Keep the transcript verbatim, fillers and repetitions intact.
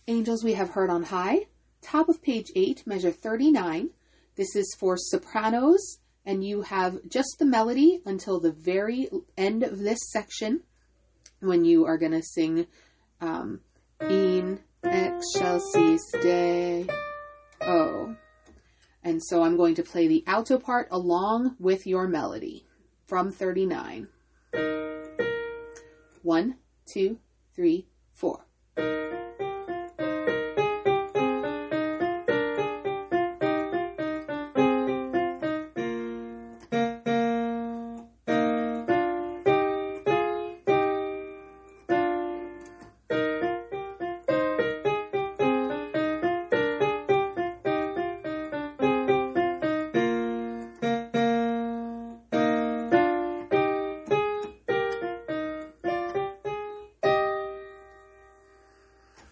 Angels we have heard on high. Top of page eight, measure thirty-nine. This is for sopranos, and you have just the melody until the very end of this section when you are going to sing um, In Excelsis Deo. And so I'm going to play the alto part along with your melody from thirty-nine. One, two, three, four.